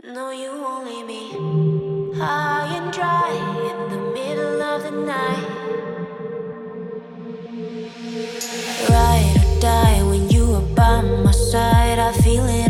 No, you won't leave me high and dry in the middle of the night. Ride or die when you are by my side. I feel it.